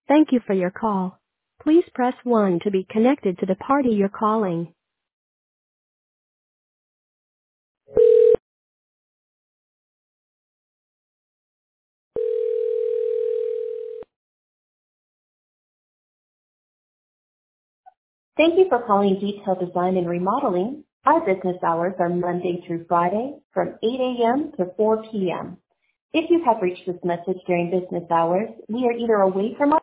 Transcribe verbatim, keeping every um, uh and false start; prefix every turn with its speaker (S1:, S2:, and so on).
S1: Thank you for your call. Please press one to be connected to the party you're calling. Thank you for calling Detail Design and Remodeling. Our business hours are Monday through Friday from eight a.m. to four p.m. If you have reached this message during business hours, we are either away from our